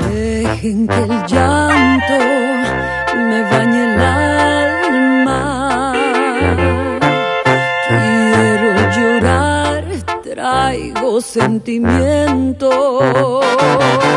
Dejen que el llanto me bañe el alma. Quiero llorar, traigo sentimientos.